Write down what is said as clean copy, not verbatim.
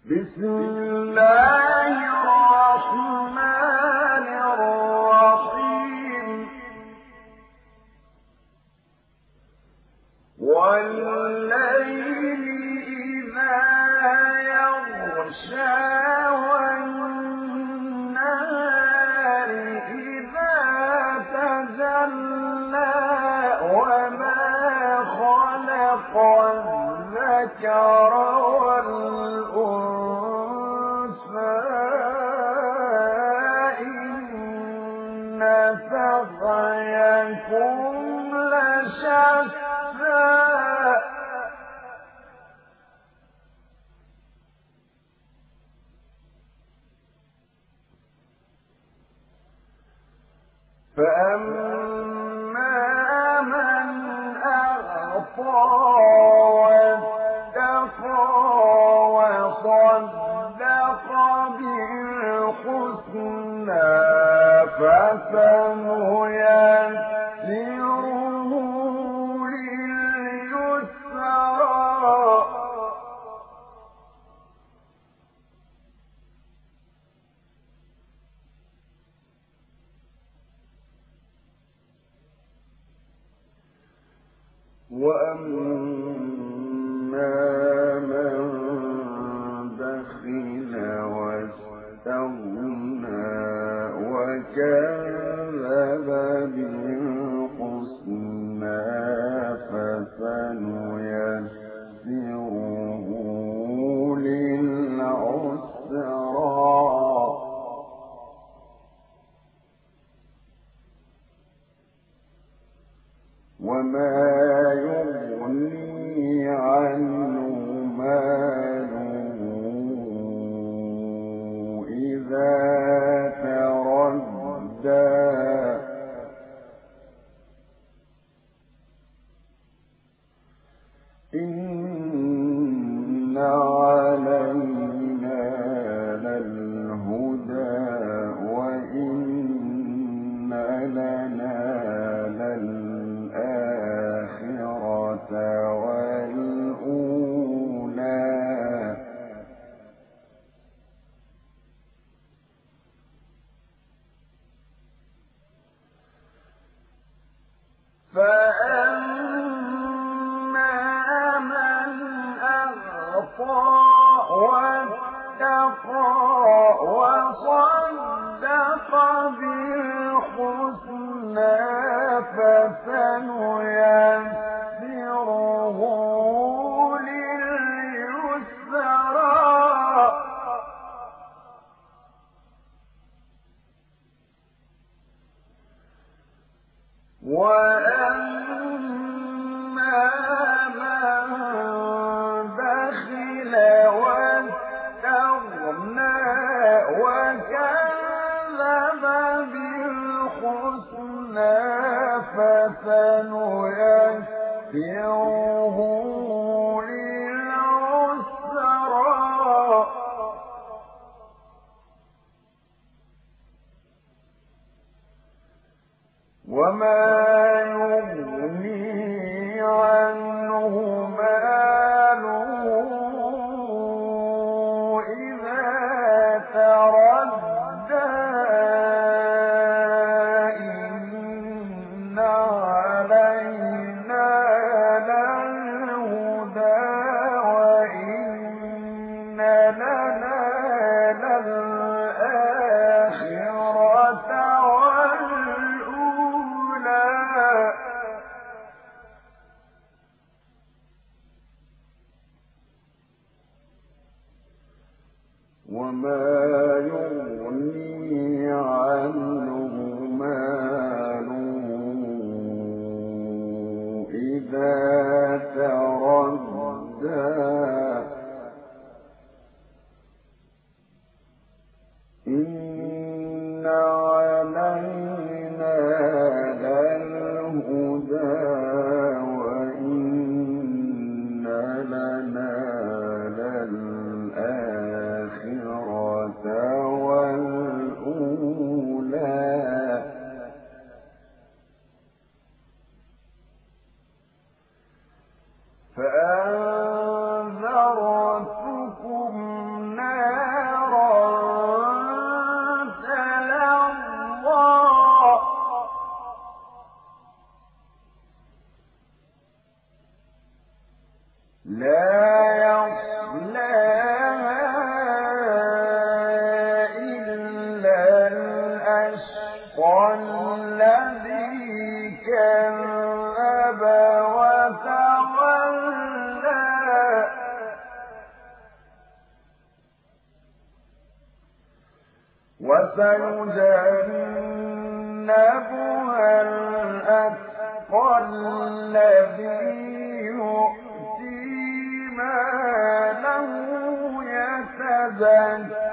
بسم الله الرحمن الرحيم والليل إذا يغشى والنهار إذا تجلى وما خلق الذكر والأنثى إن سعيكم لشتى فأما من أعطى واتقى وصدق بالحسنى فسنيسره لليسرى وأما من بخل واستغنى وكذب بالحسنى فسنيسره للعسرى وما يغني عنه ماله إذا تردى إن علينا للهدى وإن لنا للآخرة والأولى فأما من أعطى واتقى وصدق بالحسنى فسنيسره لليسرى وأما من بخل واستغنى وكذب بالحسنى فسنيسره للعسرى وما يغني عنه ماله إذا تردى إن علينا للهدى وإن لنا للآخرة وما يغني عنه ماله إذا تردى إن علينا للهدى وإن لنا للآخرة وسيجنبها الأتقى الذي يؤتي ماله يتزكى